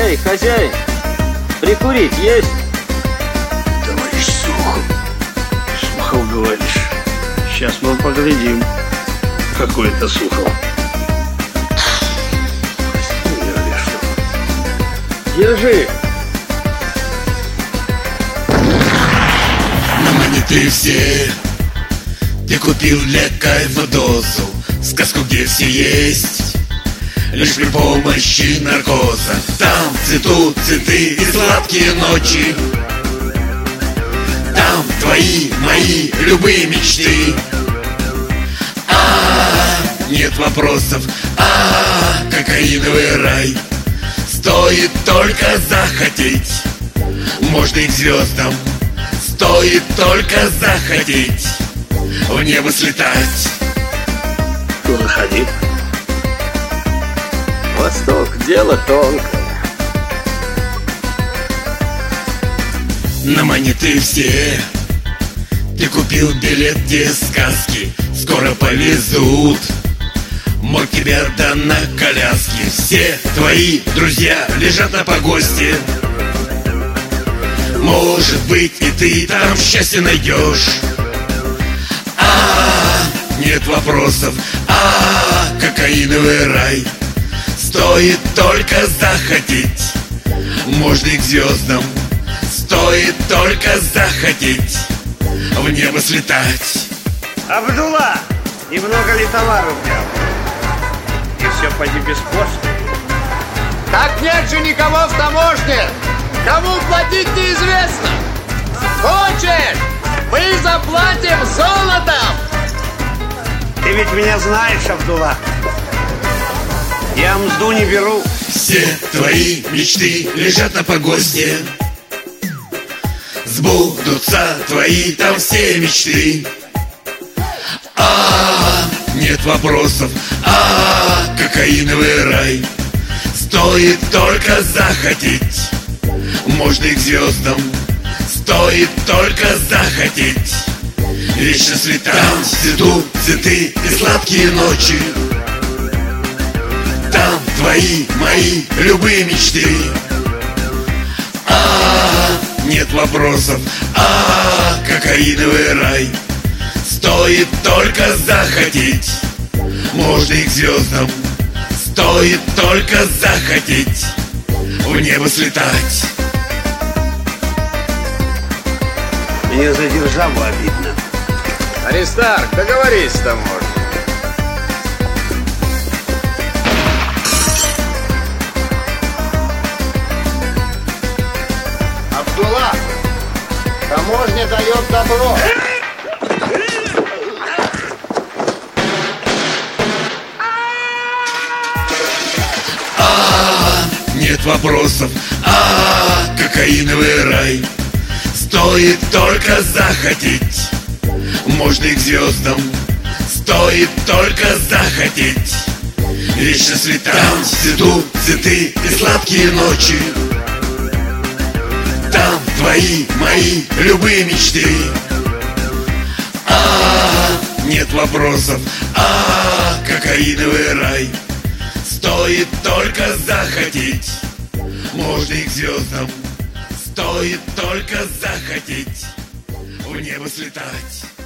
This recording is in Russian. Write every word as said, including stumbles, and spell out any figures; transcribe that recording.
Эй, хозяин, прикурить есть? Товарищ Сухов, Сухов, говоришь? Сейчас мы поглядим. Какой это Сухов? Держи. На монеты все ты купил для кайфа дозу, сказку, где все есть лишь при помощи наркоза. Там цветут цветы и сладкие ночи, там твои, мои, любые мечты. А, нет вопросов, а, кокаиновый рай. Стоит только захотеть, можно и к звездам. Стоит только захотеть в небо слетать. Заходи. Восток — дело тонкое. На монеты все ты купил билет, где сказки скоро повезут. Мой тебя да на коляске. Все твои друзья лежат на погосте. Может быть, и ты там счастье найдешь. А, нет вопросов, а, кокаиновый рай. Стоит только захотеть, можно и к звездам. Стоит только захотеть в небо слетать. Абдулла, немного ли товару взял? И все поди без кошки. Так нет же никого в таможне. Кому платить неизвестно. Хочешь, мы заплатим золотом. Ты ведь меня знаешь, Абдулла. Я мзду не беру. Все твои мечты лежат на погосте. Сбудутся твои там все мечты. А, нет вопросов, а, кокаиновый рай. Стоит только захотеть, можно и к звездам. Стоит только захотеть вечно слетать. Там цветут цветы и сладкие ночи, там твои, мои, любые мечты. А, нет вопросов, а, кокаиновый рай. Стоит только захотеть, можно и к звездам. Стоит только захотеть в небо слетать. Мне за державу обидно. Аристарх, договорись с таможней. Абдулла, таможня дает добро. А, нет вопросов, а, кокаиновый рай. Стоит только захотеть, можно и к звездам. Стоит только захотеть вечно слетать. Там цветут цветы и сладкие ночи, там твои, мои, любые мечты. А, нет вопросов, а, кокаиновый рай. Стоит только захотеть, можно и к звездам. Стоит только захотеть в небо слетать.